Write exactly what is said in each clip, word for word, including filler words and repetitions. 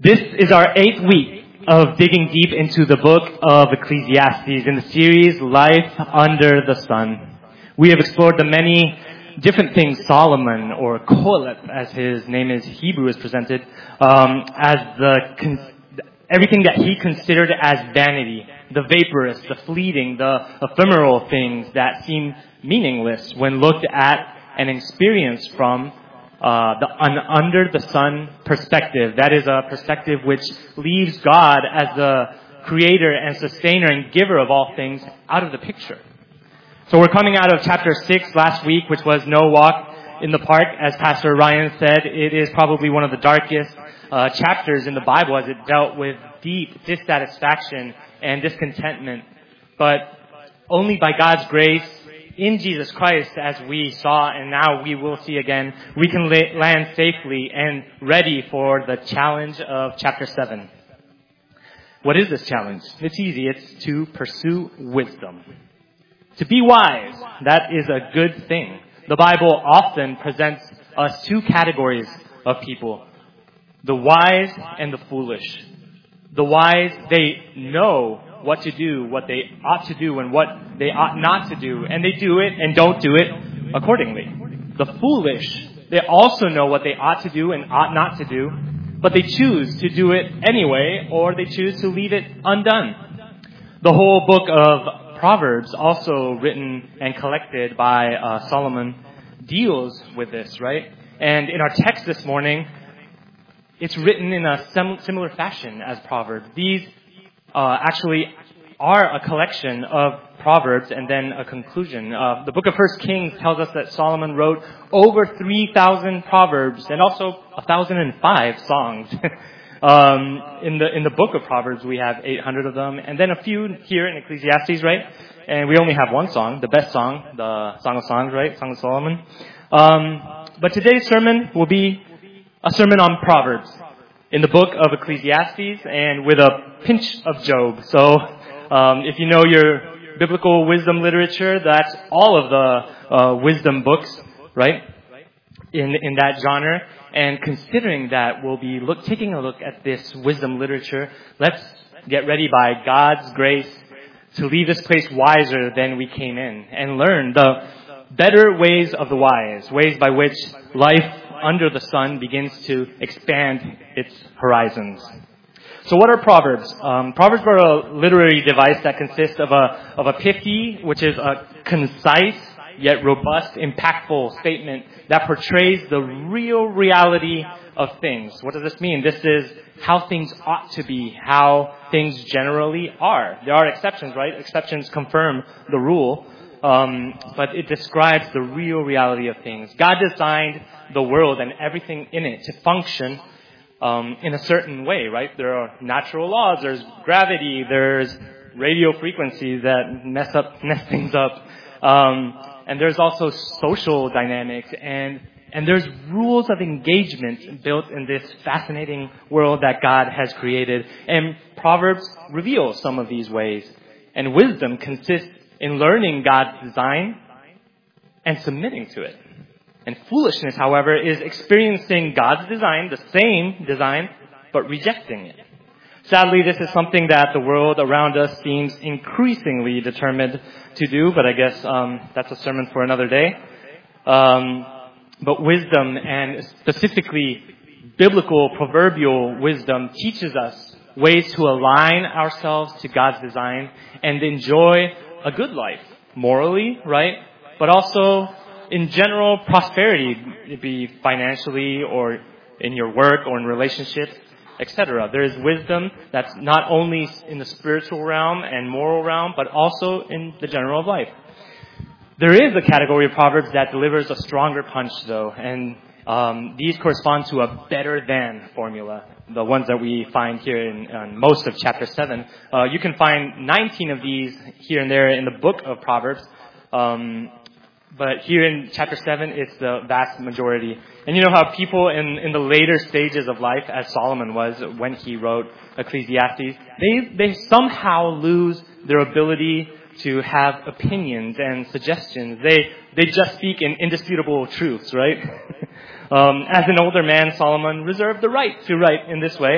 This is our eighth week of digging deep into the book of Ecclesiastes in the series Life Under the Sun. We have explored the many different things Solomon, or Qoheleth as his name is Hebrew is presented, um, as the con- everything that he considered as vanity, the vaporous, the fleeting, the ephemeral things that seem meaningless when looked at and experienced from Uh, the un, under the sun perspective. That is a perspective which leaves God as the creator and sustainer and giver of all things out of the picture. So we're coming out of chapter six last week, which was No Walk in the Park. As Pastor Ryan said, it is probably one of the darkest uh, chapters in the Bible as it dealt with deep dissatisfaction and discontentment. But only by God's grace in Jesus Christ, as we saw and now we will see again, we can la- land safely and ready for the challenge of chapter seven. What is this challenge? It's easy. It's to pursue wisdom. To be wise, that is a good thing. The Bible often presents us two categories of people: the wise and the foolish. The wise, they know what to do, what they ought to do, and what they ought not to do. And they do it and don't do it accordingly. The foolish, they also know what they ought to do and ought not to do, but they choose to do it anyway, or they choose to leave it undone. The whole book of Proverbs, also written and collected by uh, Solomon, deals with this, right? And in our text this morning, it's written in a sem- similar fashion as Proverbs. These Uh, actually are a collection of Proverbs and then a conclusion. Uh, the book of First Kings tells us that Solomon wrote over three thousand Proverbs and also one thousand five songs. um, in the in the book of Proverbs, we have eight hundred of them, and then a few here in Ecclesiastes, right? And we only have one song, the best song, the Song of Songs, right? Song of Solomon. Um, but today's sermon will be a sermon on Proverbs in the book of Ecclesiastes and with a pinch of Job. So um, if you know your biblical wisdom literature, that's all of the uh, wisdom books, right, in in that genre. And considering that, we'll be look, taking a look at this wisdom literature. Let's get ready by God's grace to leave this place wiser than we came in and learn the better ways of the wise, ways by which life under the sun begins to expand its horizons. So what are Proverbs? Um, Proverbs are a literary device that consists of a of a pithy, which is a concise yet robust, impactful statement that portrays the real reality of things. What does this mean? This is how things ought to be, how things generally are. There are exceptions, right? Exceptions confirm the rule. Um, but it describes the real reality of things. God designed the world and everything in it to function um, in a certain way, right? There are natural laws, there's gravity, there's radio frequencies that mess up, mess things up. Um, and there's also social dynamics and and there's rules of engagement built in this fascinating world that God has created. And Proverbs reveals some of these ways. And wisdom consists in learning God's design and submitting to it. And foolishness, however, is experiencing God's design, the same design, but rejecting it. Sadly, this is something that the world around us seems increasingly determined to do, but I guess um, that's a sermon for another day. Um, but wisdom, and specifically biblical proverbial wisdom, teaches us ways to align ourselves to God's design and enjoy a good life, morally, right? But also in general prosperity, it be financially or in your work or in relationships, et cetera. There is wisdom that's not only in the spiritual realm and moral realm, but also in the general of life. There is a category of Proverbs that delivers a stronger punch, though, and um, these correspond to a better than formula. The ones that we find here in, in most of chapter seven. Uh, you can find nineteen of these here and there in the book of Proverbs. Um, but here in chapter seven, it's the vast majority. And you know how people in, in the later stages of life, as Solomon was when he wrote Ecclesiastes, they, they somehow lose their ability to have opinions and suggestions. They, they just speak in indisputable truths, right? Um, as an older man, Solomon reserved the right to write in this way,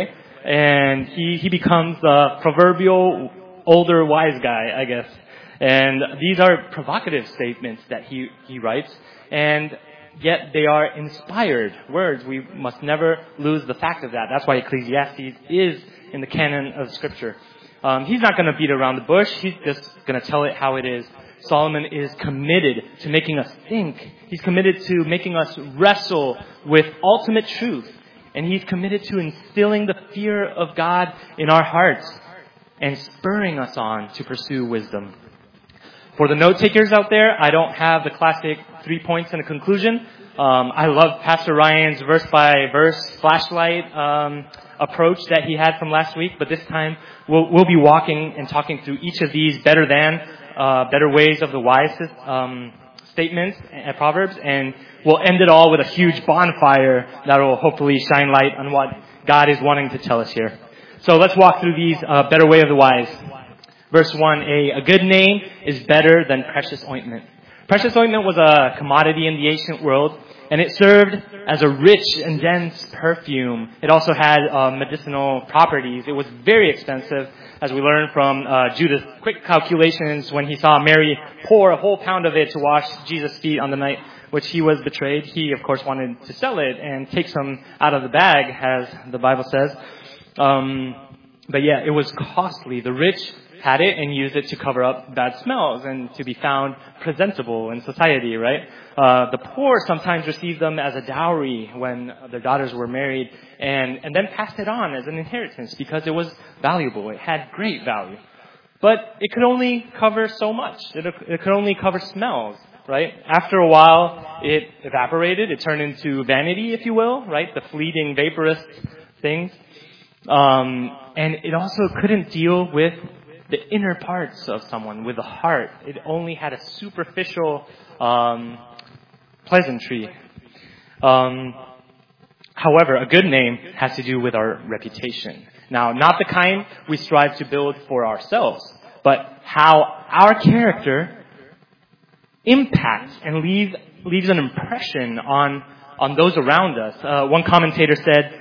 and he, he becomes the proverbial older wise guy, I guess. And these are provocative statements that he, he writes, and yet they are inspired words. We must never lose the fact of that. That's why Ecclesiastes is in the canon of Scripture. Um, he's not going to beat around the bush. He's just going to tell it how it is. Solomon is committed to making us think. He's committed to making us wrestle with ultimate truth. And he's committed to instilling the fear of God in our hearts and spurring us on to pursue wisdom. For the note takers out there, I don't have the classic three points and a conclusion. Um, I love Pastor Ryan's verse by verse flashlight um, approach that he had from last week, but this time we'll, we'll be walking and talking through each of these better than, uh, better ways of the wise um, statements and Proverbs, and we'll end it all with a huge bonfire that will hopefully shine light on what God is wanting to tell us here. So let's walk through these uh, better way of the wise. Verse one A, a good name is better than precious ointment. Precious ointment was a commodity in the ancient world, and it served as a rich and dense perfume. It also had uh, medicinal properties. It was very expensive, as we learned from uh, Judas' quick calculations when he saw Mary pour a whole pound of it to wash Jesus' feet on the night which he was betrayed. He, of course, wanted to sell it and take some out of the bag, as the Bible says. Um, but yeah, it was costly. The rich had it and used it to cover up bad smells and to be found presentable in society, right? Uh, the poor sometimes received them as a dowry when their daughters were married and, and then passed it on as an inheritance because it was valuable. It had great value. But it could only cover so much. It, it could only cover smells, right? After a while, it evaporated. It turned into vanity, if you will, right? The fleeting, vaporous things. Um, and it also couldn't deal with the inner parts of someone, with the heart. It only had a superficial um, pleasantry. Um, however, a good name has to do with our reputation. Now, not the kind we strive to build for ourselves, but how our character impacts and leaves leaves an impression on on those around us. Uh, one commentator said,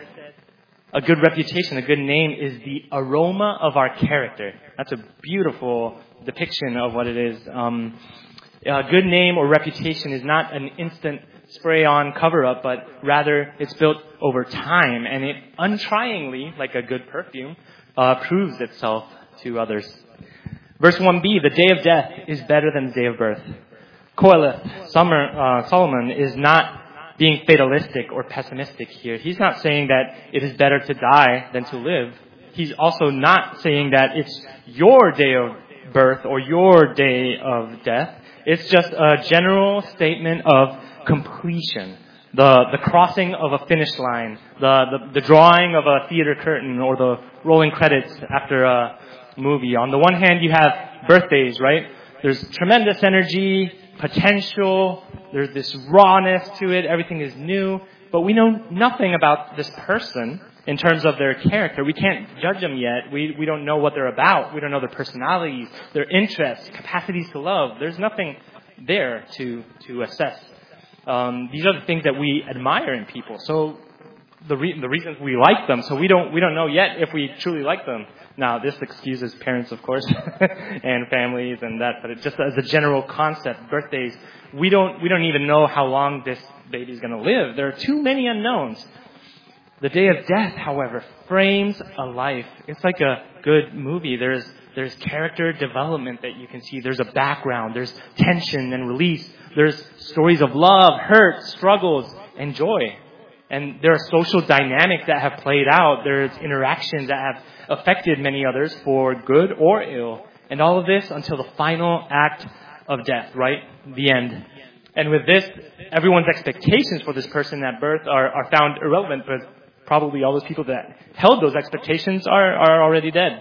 a good reputation, a good name is the aroma of our character. That's a beautiful depiction of what it is. Um, a good name or reputation is not an instant spray-on cover-up, but rather it's built over time, and it untryingly, like a good perfume, uh, proves itself to others. Verse one b, the day of death is better than the day of birth. Qoheleth, Summer, uh, Solomon, is not being fatalistic or pessimistic here. He's not saying that it is better to die than to live. He's also not saying that it's your day of birth or your day of death. It's just a general statement of completion. The the crossing of a finish line, the, the, the drawing of a theater curtain, or the rolling credits after a movie. On the one hand, you have birthdays, right? There's tremendous energy, potential, there's this rawness to it, everything is new, but we know nothing about this person in terms of their character. We can't judge them yet. We we don't know what they're about. We don't know their personalities, their interests, capacities to love. There's nothing there to to assess. Um, these are the things that we admire in people. So the re- the reasons we like them. So we don't we don't know yet if we truly like them. Now, this excuses parents, of course, and families and that, but it just as a general concept, birthdays, we don't we don't even know how long this baby's going to live. There are too many unknowns. The day of death, however, frames a life. It's like a good movie. There's there's character development that you can see. There's a background. There's tension and release. There's stories of love, hurt, struggles, and joy. And there are social dynamics that have played out. There's interactions that have affected many others for good or ill. And all of this until the final act of death, right? The end. And with this, everyone's expectations for this person at birth are, are found irrelevant, but probably all those people that held those expectations are, are already dead.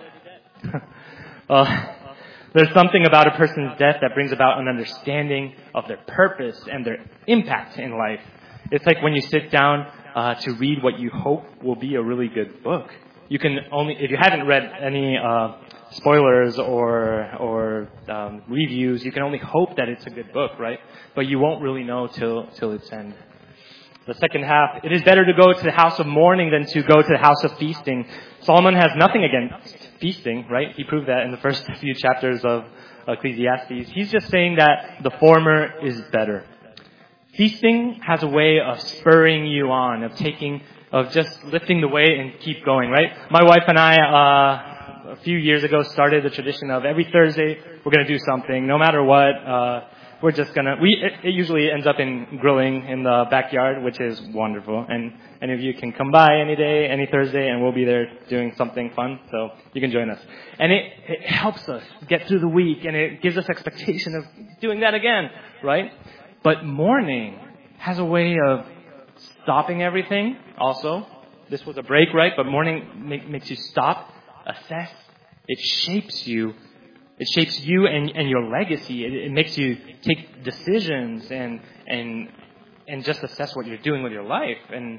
uh, there's something about a person's death that brings about an understanding of their purpose and their impact in life. It's like when you sit down uh, to read what you hope will be a really good book. You can only, if you haven't read any uh, spoilers or or um, reviews, you can only hope that it's a good book, right? But you won't really know till till its end. The second half, it is better to go to the house of mourning than to go to the house of feasting. Solomon has nothing against feasting, right? He proved that in the first few chapters of Ecclesiastes. He's just saying that the former is better. Feasting has a way of spurring you on, of taking, of just lifting the weight and keep going, right? My wife and I, uh, a few years ago started the tradition of every Thursday, we're going to do something, no matter what, uh, we're just gonna, we, it, it usually ends up in grilling in the backyard, which is wonderful. And any of you can come by any day, any Thursday, and we'll be there doing something fun, so you can join us. And it, it helps us get through the week, and it gives us expectation of doing that again, right? But mourning has a way of stopping everything also. This was a break, right? But mourning make, makes you stop, assess. It shapes you. It shapes you and, and your legacy. It, it makes you take decisions and and and just assess what you're doing with your life. And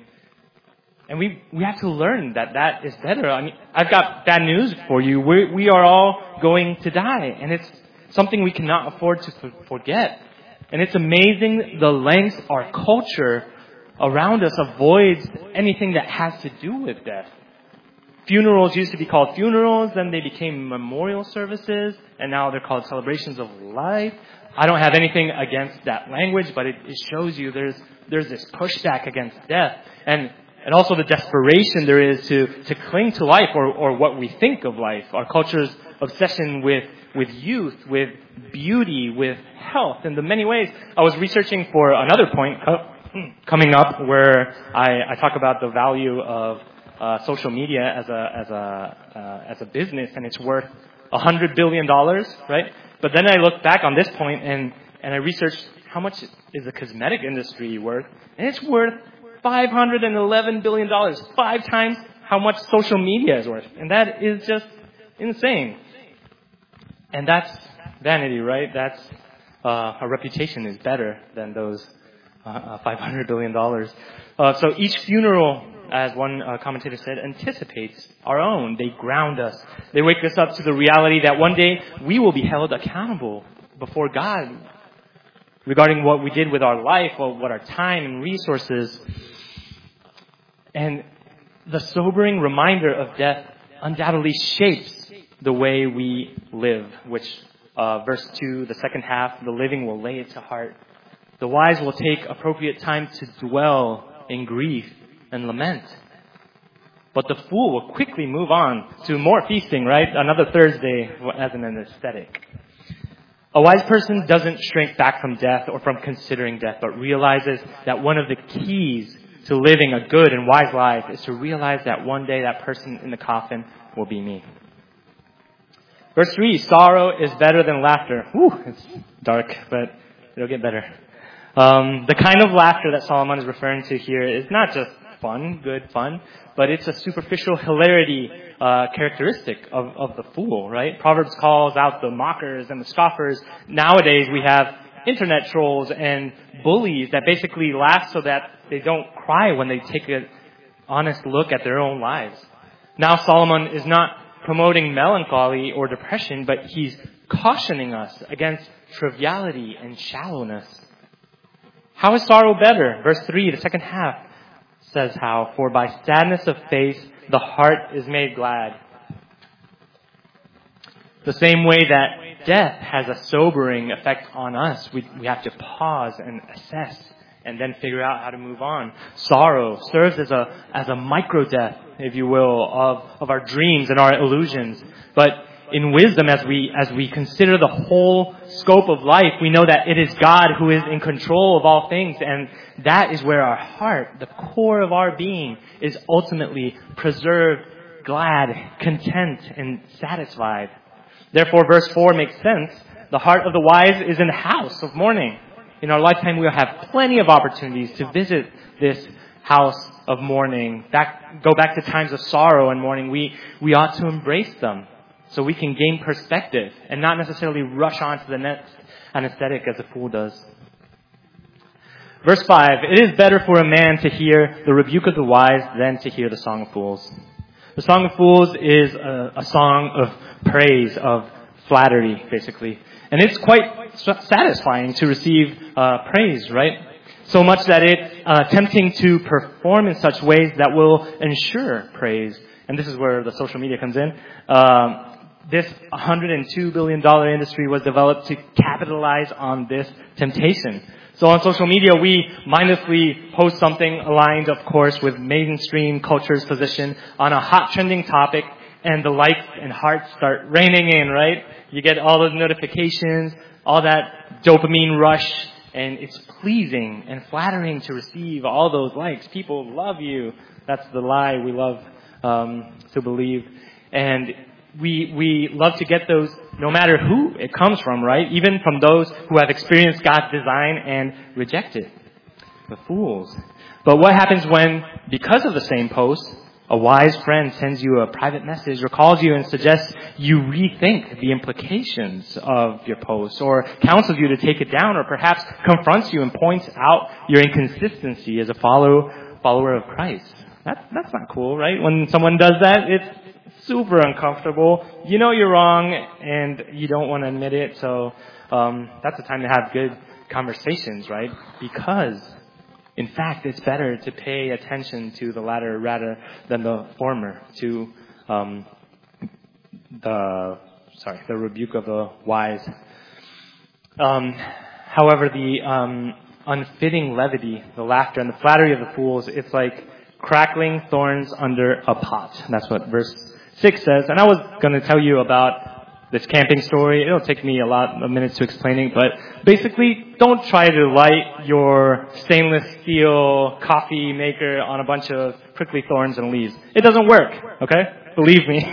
and we we have to learn that that is better. I mean, I've got bad news for you. We we are all going to die, and it's something we cannot afford to forget. And it's amazing the lengths our culture around us avoids anything that has to do with death. Funerals used to be called funerals, then they became memorial services, and now they're called celebrations of life. I don't have anything against that language, but it, it shows you there's there's this pushback against death, and and also the desperation there is to, to cling to life or, or what we think of life. Our culture's obsession with with youth, with beauty, with health, in the many ways. I was researching for another point coming up where I, I talk about the value of Uh, social media as a as a uh, as a business, and it's worth a hundred billion dollars, right? But then I look back on this point and and I researched how much is the cosmetic industry worth, and it's worth five hundred and eleven billion dollars, five times how much social media is worth, and that is just insane. And that's vanity, right? That's uh, our reputation is better than those uh, uh, five hundred billion dollars. Uh, so each funeral, as one uh, commentator said, anticipates our own. They ground us. They wake us up to the reality that one day we will be held accountable before God regarding what we did with our life, or what our time and resources. And the sobering reminder of death undoubtedly shapes the way we live, which uh, verse two, the second half, the living will lay it to heart. The wise will take appropriate time to dwell in grief and lament. But the fool will quickly move on to more feasting, right? Another Thursday as an anesthetic. A wise person doesn't shrink back from death or from considering death, but realizes that one of the keys to living a good and wise life is to realize that one day that person in the coffin will be me. Verse three, sorrow is better than laughter. Whew, it's dark, but it'll get better. Um, the kind of laughter that Solomon is referring to here is not just fun, good fun, but it's a superficial hilarity uh, characteristic of, of the fool, right? Proverbs calls out the mockers and the scoffers. Nowadays we have internet trolls and bullies that basically laugh so that they don't cry when they take an honest look at their own lives. Now Solomon is not promoting melancholy or depression, but he's cautioning us against triviality and shallowness. How is sorrow better? Verse three, the second half, says how, for by sadness of face the heart is made glad. The same way that death has a sobering effect on us, we, we have to pause and assess and then figure out how to move on. Sorrow serves as a as a micro death, if you will, of, of our dreams and our illusions. But in wisdom, as we as we consider the whole scope of life, we know that it is God who is in control of all things, and that is where our heart, the core of our being, is ultimately preserved, glad, content, and satisfied. Therefore, verse four makes sense. The heart of the wise is in the house of mourning. In our lifetime, we'll have plenty of opportunities to visit this house of mourning. Back, go back to times of sorrow and mourning. We we ought to embrace them, so we can gain perspective and not necessarily rush on to the next anesthetic as a fool does. Verse five, it is better for a man to hear the rebuke of the wise than to hear the song of fools. The song of fools is a, a song of praise, of flattery, basically. And it's quite satisfying to receive uh, praise, right? So much that it uh, tempting to perform in such ways that will ensure praise. And this is where the social media comes in. Um, this one hundred two billion dollars industry was developed to capitalize on this temptation. So on social media, we mindlessly post something aligned, of course, with mainstream culture's position on a hot trending topic, and the likes and hearts start raining in, right? You get all those notifications, all that dopamine rush, and it's pleasing and flattering to receive all those likes. People love you. That's the lie we love um, to believe. And we we love to get those no matter who it comes from, right? Even from those who have experienced God's design and reject it. The fools. But what happens when, because of the same post, a wise friend sends you a private message or calls you and suggests you rethink the implications of your post, or counsels you to take it down, or perhaps confronts you and points out your inconsistency as a follow, follower of Christ? That, that's not cool, right? When someone does that, it's super uncomfortable. You know you're wrong, and you don't want to admit it, so um, that's the time to have good conversations, right? Because in fact, it's better to pay attention to the latter rather than the former, to um, the sorry, the rebuke of the wise. Um, however, the um, unfitting levity, the laughter, and the flattery of the fools, it's like crackling thorns under a pot. That's what verse six says. And I was going to tell you about this camping story. It'll take me a lot of minutes to explain it, but basically, don't try to light your stainless steel coffee maker on a bunch of prickly thorns and leaves. It doesn't work, okay? Believe me.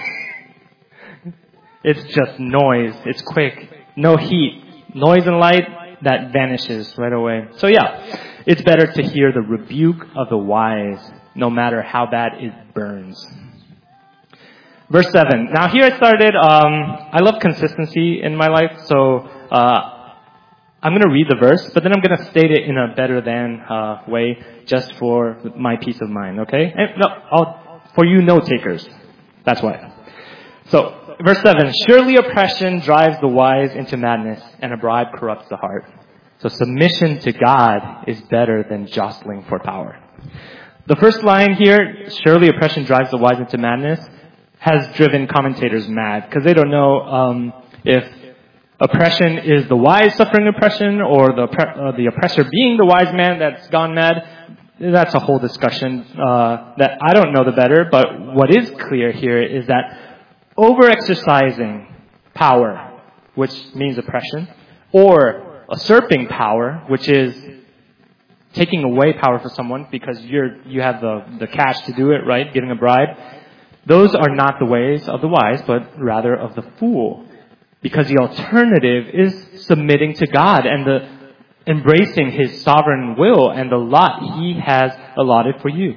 It's just noise. It's quick. No heat. Noise and light, that vanishes right away. So yeah, it's better to hear the rebuke of the wise, no matter how bad it burns. Verse seven. Now here I started, um, I love consistency in my life, so uh, I'm going to read the verse, but then I'm going to state it in a better than uh, way just for my peace of mind, okay? And, no, I'll, for you note takers. That's why. So, verse seven. Surely oppression drives the wise into madness, and a bribe corrupts the heart. So submission to God is better than jostling for power. The first line here, surely oppression drives the wise into madness, has driven commentators mad, because they don't know um, if oppression is the wise suffering oppression, or the uh, the oppressor being the wise man that's gone mad. That's a whole discussion uh, that I don't know the better, but what is clear here is that over-exercising power, which means oppression, or usurping power, which is taking away power from someone because you're you have the, the cash to do it, right, giving a bribe, those are not the ways of the wise, but rather of the fool. Because the alternative is submitting to God and the embracing His sovereign will and the lot He has allotted for you.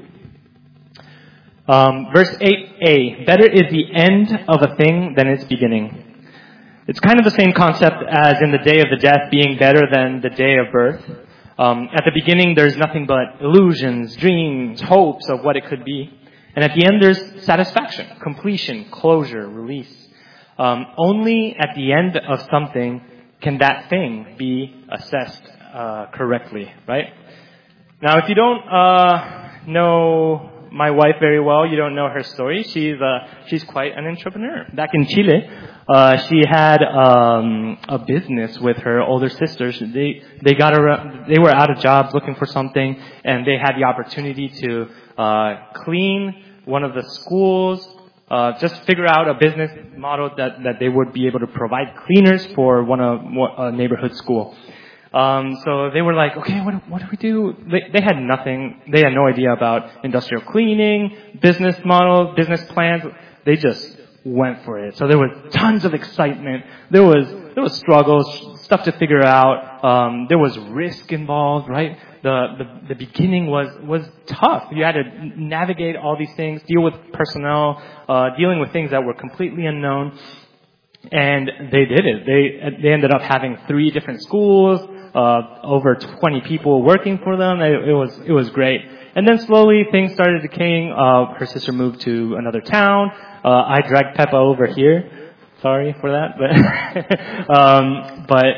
Um, verse eight a, better is the end of a thing than its beginning. It's kind of the same concept as in the day of the death being better than the day of birth. Um, at the beginning, there's nothing but illusions, dreams, hopes of what it could be. And at the end, there's satisfaction, completion, closure, release. Um, only at the end of something can that thing be assessed uh, correctly, right? Now, if you don't uh, know my wife very well, you don't know her story. She's uh, she's quite an entrepreneur. Back in Chile, uh, she had um, a business with her older sisters. They they got around, they were out of jobs looking for something, and they had the opportunity to uh, clean one of the schools. Uh, just figure out a business model that, that they would be able to provide cleaners for one of a neighborhood school. Um, so they were like, okay, what, what do we do? They, they had nothing. They had no idea about industrial cleaning, business models, business plans. They just went for it. So there was tons of excitement. There was there was struggles, stuff to figure out. Um, there was risk involved, right? The, the the beginning was was tough. You had to navigate all these things, deal with personnel, uh, dealing with things that were completely unknown. And they did it. They they ended up having three different schools, uh, over twenty people working for them. It, it was it was great. And then slowly things started decaying. Uh, her sister moved to another town. Uh, I dragged Peppa over here. Sorry for that, but um, but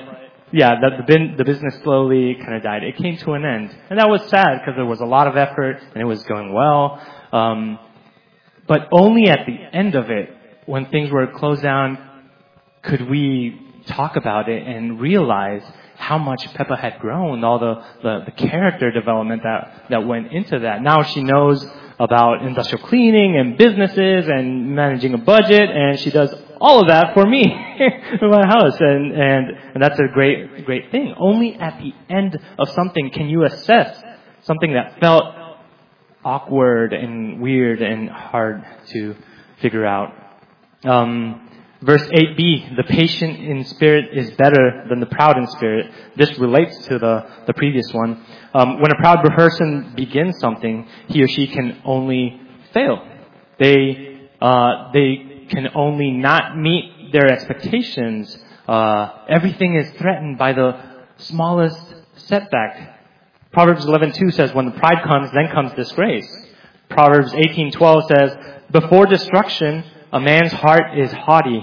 yeah, the, the, bin, the business slowly kind of died. It came to an end. And that was sad because there was a lot of effort and it was going well. Um, but only at the end of it, when things were closed down, could we talk about it and realize how much Peppa had grown, all the, the, the character development that, that went into that. Now she knows about industrial cleaning and businesses and managing a budget, and she does all of that for me in my house. And, and, and that's a great, great thing. Only at the end of something can you assess something that felt awkward and weird and hard to figure out. Um, Verse eight b, the patient in spirit is better than the proud in spirit. This relates to the, the previous one. Um, when a proud person begins something, he or she can only fail. They, uh, they can only not meet their expectations. Uh, everything is threatened by the smallest setback. Proverbs eleven two says, when the pride comes, then comes disgrace. Proverbs eighteen twelve says, before destruction, a man's heart is haughty.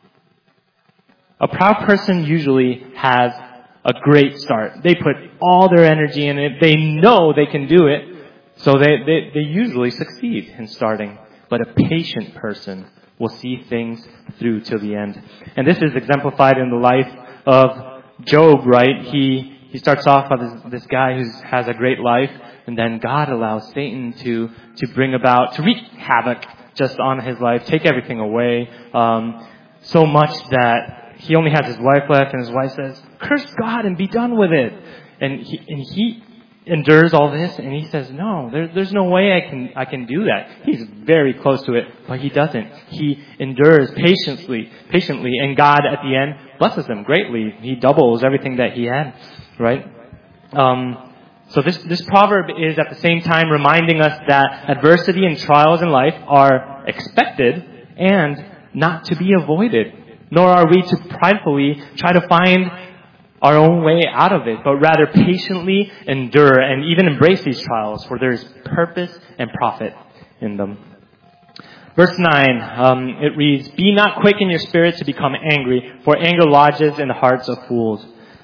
A proud person usually has a great start. They put all their energy in it. They know they can do it. So they, they, they usually succeed in starting. But a patient person will see things through till the end. And this is exemplified in the life of Job, right? He, he starts off with this, this guy who has a great life. And then God allows Satan to, to bring about, to wreak havoc just on his life, take everything away, um, so much that he only has his wife left, and his wife says, curse God and be done with it. And he, and he endures all this, and he says, no, there, there's no way I can, I can do that. He's very close to it, but he doesn't. He endures patiently, patiently, and God at the end blesses him greatly. He doubles everything that he had, right? Um, So this, this proverb is at the same time reminding us that adversity and trials in life are expected and not to be avoided. Nor are we to pridefully try to find our own way out of it, but rather patiently endure and even embrace these trials, for there is purpose and profit in them. Verse nine, um, it reads, be not quick in your spirit to become angry, for anger lodges in the hearts of fools.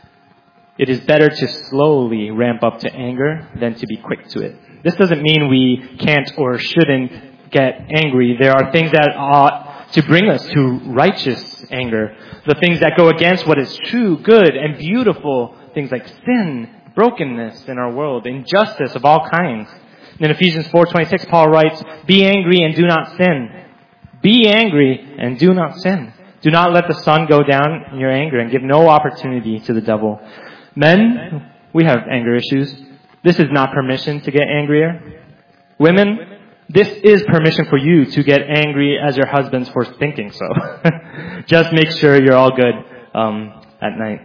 It is better to slowly ramp up to anger than to be quick to it. This doesn't mean we can't or shouldn't get angry. There are things that ought to bring us to righteous anger. The things that go against what is true, good, and beautiful. Things like sin, brokenness in our world, injustice of all kinds. In Ephesians four twenty-six, Paul writes, be angry and do not sin. Be angry and do not sin. Do not let the sun go down in your anger and give no opportunity to the devil. Men, we have anger issues. This is not permission to get angrier. Women, this is permission for you to get angry as your husbands for thinking so. Just make sure you're all good um, at night.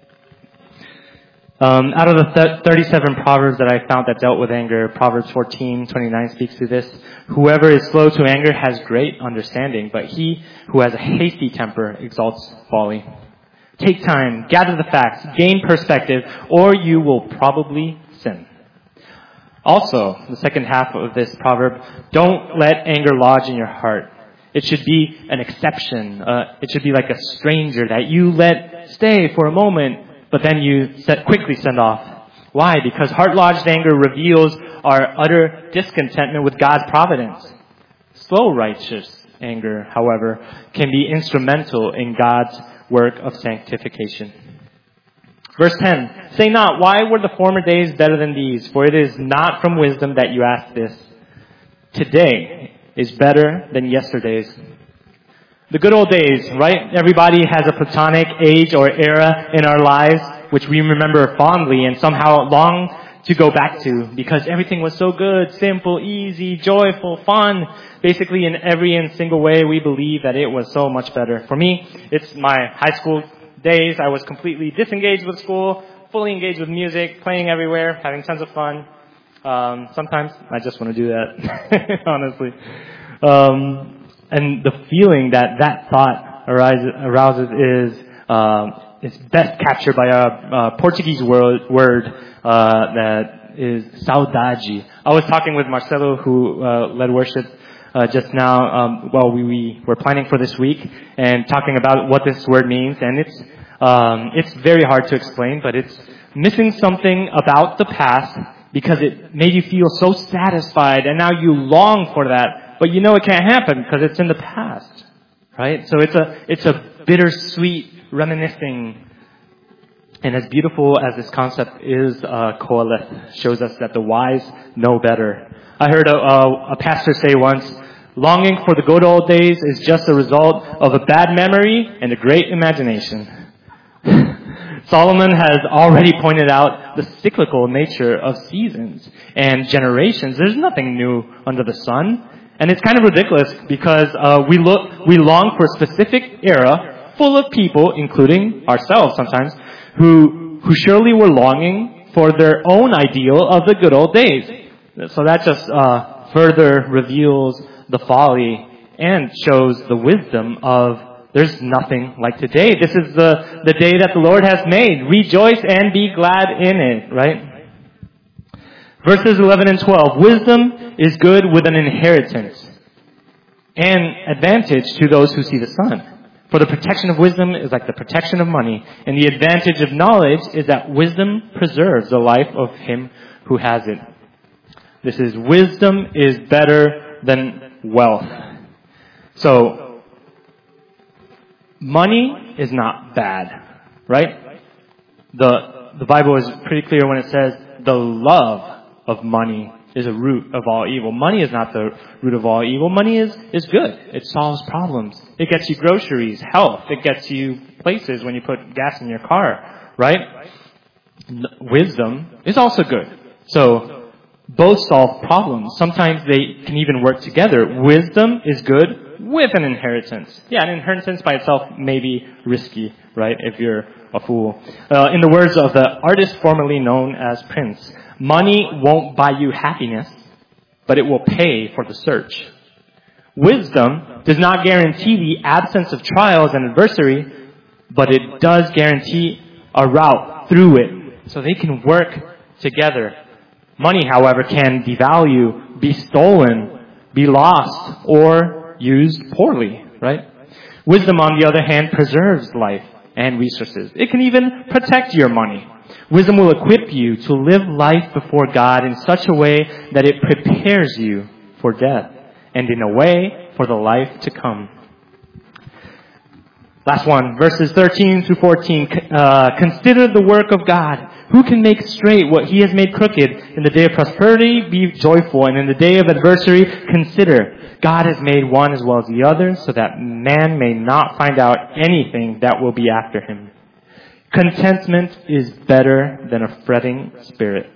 Um, out of the th- thirty-seven proverbs that I found that dealt with anger, Proverbs fourteen twenty-nine speaks to this. Whoever is slow to anger has great understanding, but he who has a hasty temper exalts folly. Take time, gather the facts, gain perspective, or you will probably sin. Also, the second half of this proverb, don't let anger lodge in your heart. It should be an exception. Uh, it should be like a stranger that you let stay for a moment, but then you set, quickly send off. Why? Because heart-lodged anger reveals our utter discontentment with God's providence. Slow righteous anger, however, can be instrumental in God's work of sanctification. Verse ten, say not, why were the former days better than these? For it is not from wisdom that you ask this. Today is better than yesterday's. The good old days, right? Everybody has a platonic age or era in our lives which we remember fondly and somehow long to go back to because everything was so good, simple, easy, joyful, fun. Basically, in every and single way, we believe that it was so much better. For me, it's my high school days. I was completely disengaged with school, fully engaged with music, playing everywhere, having tons of fun. Um, sometimes I just want to do that, honestly. Um, and the feeling that that thought arises, arouses is um, is best captured by a, a Portuguese word, word uh, that is saudade. I was talking with Marcelo, who uh, led worship uh, just now um, while we, we were planning for this week, and talking about what this word means. And it's Um, it's very hard to explain, but it's missing something about the past because it made you feel so satisfied, and now you long for that, but you know it can't happen because it's in the past, right? So it's a it's a bittersweet reminiscing. And as beautiful as this concept is, uh, Qoheleth shows us that the wise know better. I heard a, a, a pastor say once, longing for the good old days is just a result of a bad memory and a great imagination. Solomon has already pointed out the cyclical nature of seasons and generations. There's nothing new under the sun. And it's kind of ridiculous because uh, we look, we long for a specific era full of people, including ourselves sometimes, who who surely were longing for their own ideal of the good old days. So that just uh, further reveals the folly and shows the wisdom of there's nothing like today. This is the, the day that the Lord has made. Rejoice and be glad in it, right? Verses eleven and twelve. Wisdom is good with an inheritance and advantage to those who see the sun. For the protection of wisdom is like the protection of money, and the advantage of knowledge is that wisdom preserves the life of him who has it. This is, wisdom is better than wealth. So, money is not bad, right? The, the Bible is pretty clear when it says the love of money is a root of all evil. Money is not the root of all evil. Money is, is good. It solves problems. It gets you groceries, health. It gets you places when you put gas in your car, right? Wisdom is also good. So, both solve problems. Sometimes they can even work together. Wisdom is good with an inheritance. Yeah, an inheritance by itself may be risky, right, if you're a fool. Uh, in the words of the artist formerly known as Prince, money won't buy you happiness, but it will pay for the search. Wisdom does not guarantee the absence of trials and adversity, but it does guarantee a route through it. So they can work together. Money, however, can devalue, be stolen, be lost, or used poorly, right? Wisdom, on the other hand, preserves life and resources. It can even protect your money. Wisdom will equip you to live life before God in such a way that it prepares you for death, and in a way for the life to come. Last one, verses thirteen through fourteen. Uh, Consider the work of God. Who can make straight what he has made crooked? In the day of prosperity, be joyful, and in the day of adversity, consider. God has made one as well as the other, so that man may not find out anything that will be after him. Contentment is better than a fretting spirit.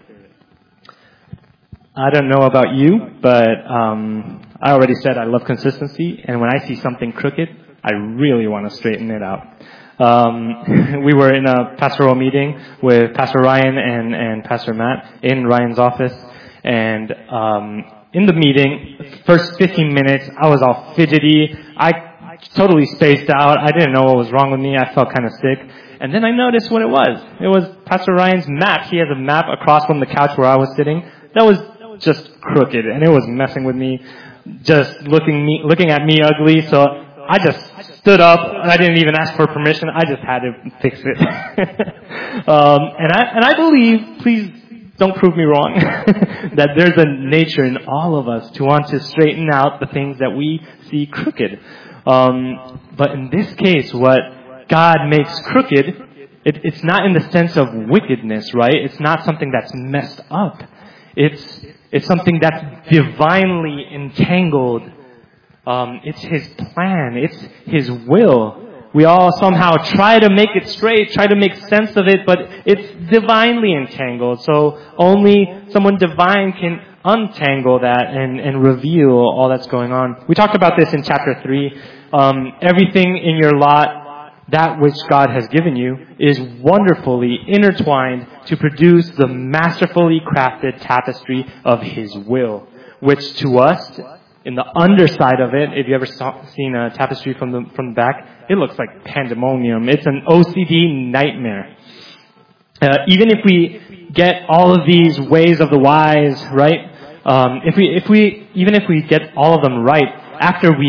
I don't know about you, but um, I already said I love consistency, and when I see something crooked, I really want to straighten it out. Um, we were in a pastoral meeting with Pastor Ryan and, and Pastor Matt in Ryan's office, and um, in the meeting, first fifteen minutes, I was all fidgety. I totally spaced out. I didn't know what was wrong with me. I felt kind of sick. And then I noticed what it was. It was Pastor Ryan's map. He has a map across from the couch where I was sitting that was just crooked, and it was messing with me, just looking me, looking at me ugly. So I just stood up. I didn't even ask for permission. I just had to fix it. um, and I and I believe, please don't prove me wrong, that there's a nature in all of us to want to straighten out the things that we see crooked. Um, but in this case, what God makes crooked, it, it's not in the sense of wickedness, right? It's not something that's messed up. It's it's something that's divinely entangled. Um, it's His plan. It's His will. We all somehow try to make it straight, try to make sense of it, but it's divinely entangled. So only someone divine can untangle that and, and reveal all that's going on. We talked about this in chapter three. Um, everything in your lot, that which God has given you, is wonderfully intertwined to produce the masterfully crafted tapestry of His will, which to us, in the underside of it, if you ever saw, seen a tapestry from the from the back, it looks like pandemonium. It's an O C D nightmare. Uh, even if we get all of these ways of the wise right, um, if we if we even if we get all of them right, after we put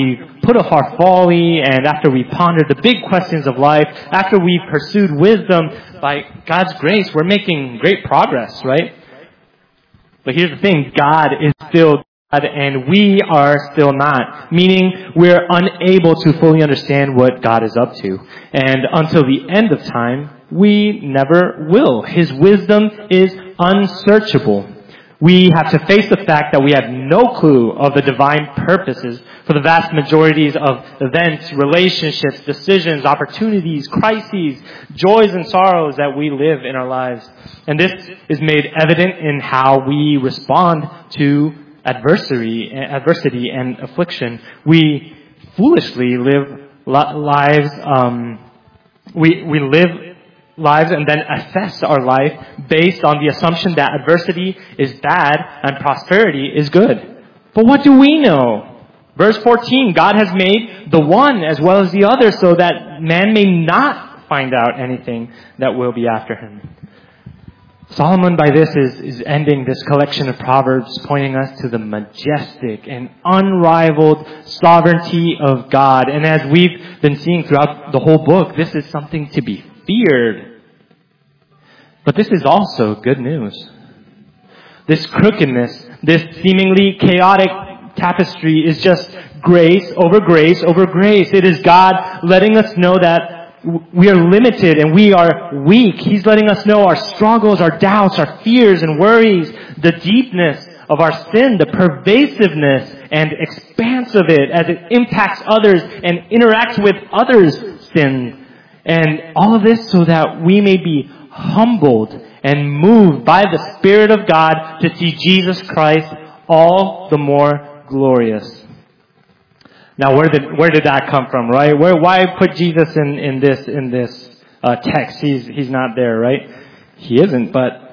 put off our folly, and after we pondered the big questions of life, after we've pursued wisdom, by God's grace, we're making great progress, right? But here's the thing, God is still God and we are still not. Meaning we're unable to fully understand what God is up to. And until the end of time, we never will. His wisdom is unsearchable. We have to face the fact that we have no clue of the divine purposes for the vast majorities of events, relationships, decisions, opportunities, crises, joys and sorrows that we live in our lives. And this is made evident in how we respond to adversity, adversity and affliction. We foolishly live lives, um, we, we live lives and then assess our life based on the assumption that adversity is bad and prosperity is good. But what do we know? Verse fourteen, God has made the one as well as the other so that man may not find out anything that will be after him. Solomon by this is, is ending this collection of Proverbs, pointing us to the majestic and unrivaled sovereignty of God. And as we've been seeing throughout the whole book, this is something to be feared. But this is also good news. This crookedness, this seemingly chaotic tapestry is just grace over grace over grace. It is God letting us know that we are limited and we are weak. He's letting us know our struggles, our doubts, our fears and worries, the deepness of our sin, the pervasiveness and expanse of it as it impacts others and interacts with others' sin. And all of this so that we may be humbled and moved by the Spirit of God to see Jesus Christ all the more glorious. Now, where did where did that come from, right? Where why put Jesus in, in this in this uh, text? He's he's not there, right? He isn't. But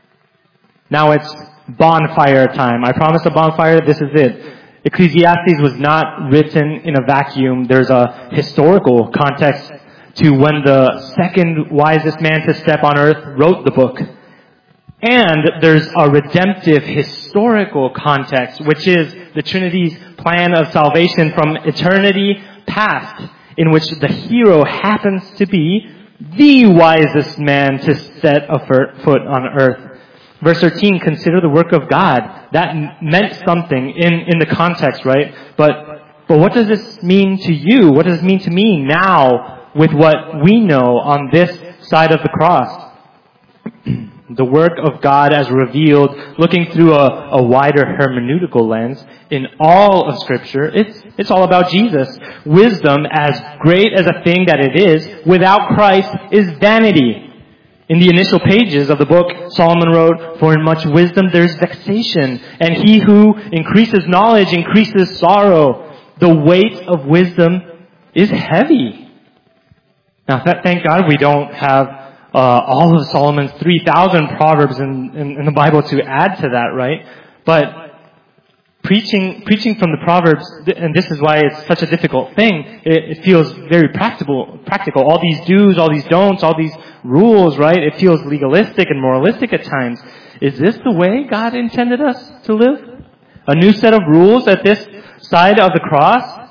now it's bonfire time. I promised a bonfire. This is it. Ecclesiastes was not written in a vacuum. There's a historical context to when the second wisest man to step on earth wrote the book. And there's a redemptive historical context, which is the Trinity's plan of salvation from eternity past, in which the hero happens to be the wisest man to set a foot on earth. Verse thirteen, consider the work of God. That meant something in, in the context, right? But, but what does this mean to you? What does it mean to me now? With what we know on this side of the cross. The work of God as revealed, looking through a, a wider hermeneutical lens, in all of Scripture, it's, it's all about Jesus. Wisdom, as great as a thing that it is, without Christ is vanity. In the initial pages of the book, Solomon wrote, for in much wisdom there's vexation, and he who increases knowledge increases sorrow. The weight of wisdom is heavy. Now, thank God we don't have uh, all of Solomon's three thousand Proverbs in, in, in the Bible to add to that, right? But preaching preaching from the Proverbs, and this is why it's such a difficult thing, it, it feels very practical. Practical. All these do's, all these don'ts, all these rules, right? It feels legalistic and moralistic at times. Is this the way God intended us to live? A new set of rules at this side of the cross?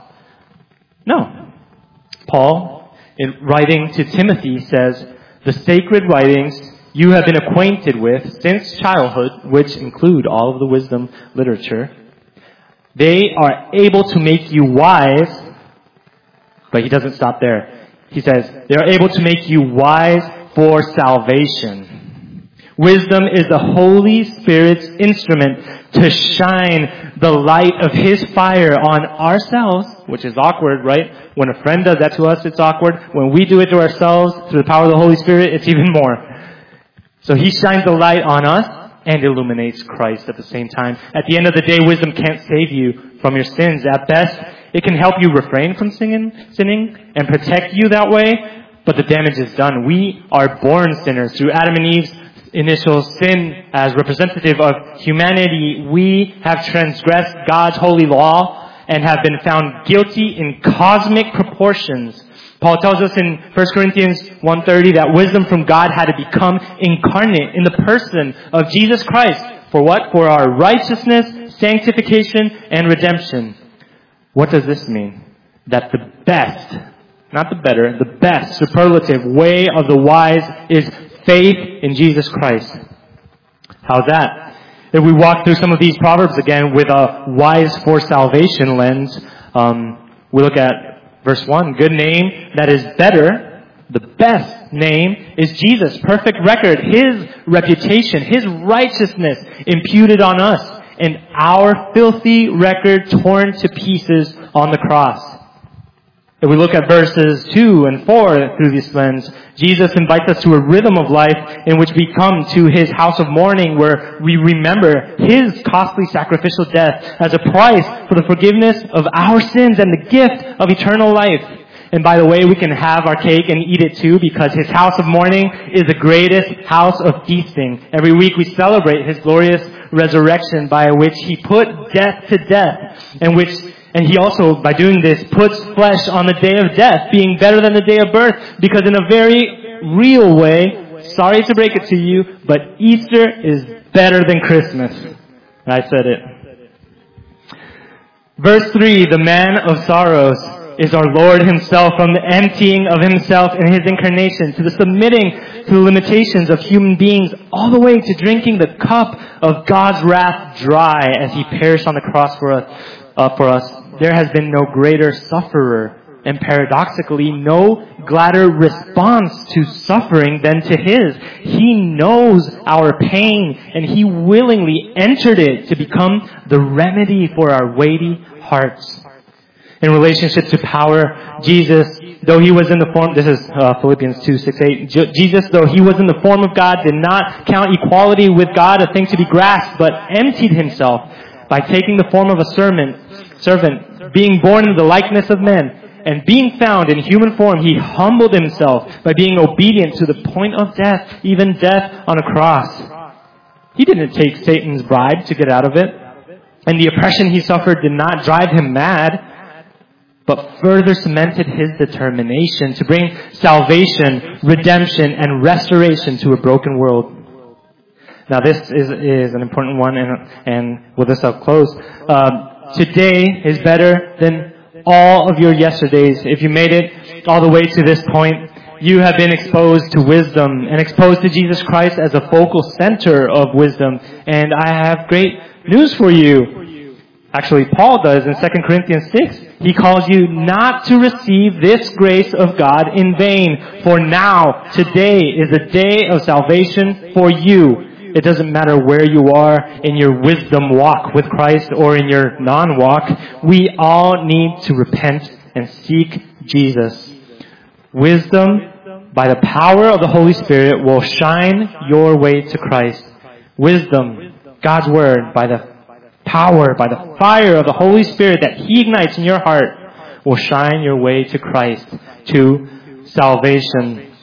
No. Paul, in writing to Timothy, says, the sacred writings you have been acquainted with since childhood, which include all of the wisdom literature, they are able to make you wise. But he doesn't stop there. He says, they are able to make you wise for salvation. Wisdom is the Holy Spirit's instrument to shine the light of His fire on ourselves, which is awkward, right? When a friend does that to us, it's awkward. When we do it to ourselves through the power of the Holy Spirit, it's even more. So He shines the light on us and illuminates Christ at the same time. At the end of the day, wisdom can't save you from your sins. At best, it can help you refrain from sinning, sinning and protect you that way, but the damage is done. We are born sinners through Adam and Eve's initial sin as representative of humanity. We have transgressed God's holy law and have been found guilty in cosmic proportions. Paul tells us in First Corinthians one thirty that wisdom from God had to become incarnate in the person of Jesus Christ. For what? For our righteousness, sanctification, and redemption. What does this mean? that the best, not the better, the best superlative way of the wise is faith in Jesus Christ. How's that? If we walk through some of these proverbs again with a wise for salvation lens, um, we look at verse one. Good name that is better, the best name is Jesus. Perfect record, His reputation, His righteousness imputed on us, and our filthy record torn to pieces on the cross. If we look at verses two and four through this lens, Jesus invites us to a rhythm of life in which we come to His house of mourning where we remember His costly sacrificial death as a price for the forgiveness of our sins and the gift of eternal life. And by the way, we can have our cake and eat it too because His house of mourning is the greatest house of feasting. Every week we celebrate His glorious resurrection by which He put death to death and which And He also, by doing this, puts flesh on the day of death, being better than the day of birth, because in a very real way, sorry to break it to you, but Easter is better than Christmas. I said it. Verse three, the man of sorrows is our Lord Himself, from the emptying of Himself in His incarnation, to the submitting to the limitations of human beings, all the way to drinking the cup of God's wrath dry as He perished on the cross for us. Uh, for us. There has been no greater sufferer, and paradoxically, no gladder response to suffering than to His. He knows our pain, and He willingly entered it to become the remedy for our weighty hearts. In relationship to power, Jesus, though He was in the form, this is uh, Philippians two, six, eight. Jesus, though He was in the form of God, did not count equality with God a thing to be grasped, but emptied Himself by taking the form of a servant, servant, being born in the likeness of men, and being found in human form, He humbled Himself by being obedient to the point of death, even death on a cross. He didn't take Satan's bribe to get out of it, and the oppression He suffered did not drive Him mad, but further cemented His determination to bring salvation, redemption, and restoration to a broken world. Now this is, is an important one, and, and with this I'll close. Uh, today is better than all of your yesterdays. If you made it all the way to this point, you have been exposed to wisdom and exposed to Jesus Christ as a focal center of wisdom. And I have great news for you. Actually, Paul does in Second Corinthians six. He calls you not to receive this grace of God in vain. For now, today is a day of salvation for you. It doesn't matter where you are in your wisdom walk with Christ or in your non-walk. We all need to repent and seek Jesus. Wisdom, by the power of the Holy Spirit, will shine your way to Christ. Wisdom, God's Word, by the power, by the fire of the Holy Spirit that He ignites in your heart, will shine your way to Christ, to salvation.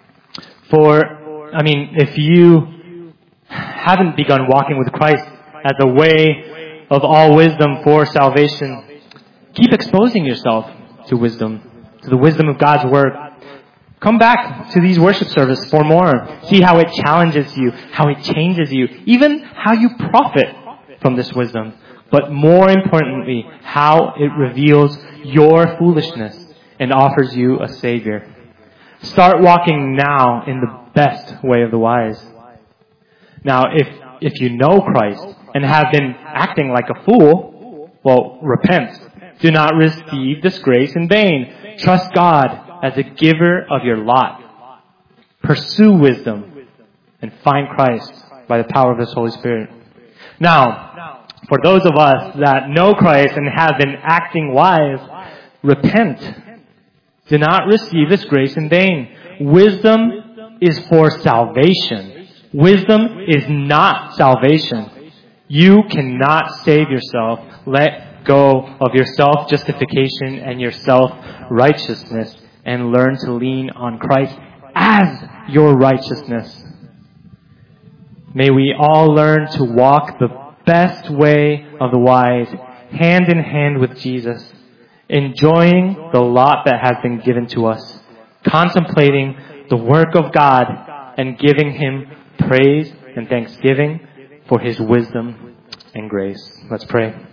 For, I mean, if you haven't begun walking with Christ as a way of all wisdom for salvation, keep exposing yourself to wisdom, to the wisdom of God's Word. Come back to these worship services for more. See how it challenges you, how it changes you, even how you profit from this wisdom. But more importantly, how it reveals your foolishness and offers you a Savior. Start walking now in the best way of the wise. Now, if if you know Christ and have been acting like a fool, well, repent. Do not receive this grace in vain. Trust God as a giver of your lot. Pursue wisdom and find Christ by the power of His Holy Spirit. Now, for those of us that know Christ and have been acting wise, repent. Do not receive this grace in vain. Wisdom is for salvation. Wisdom is not salvation. You cannot save yourself. Let go of your self-justification and your self-righteousness and learn to lean on Christ as your righteousness. May we all learn to walk the best way of the wise, hand in hand with Jesus, enjoying the lot that has been given to us, contemplating the work of God, and giving Him praise and thanksgiving for His wisdom and grace. Let's pray.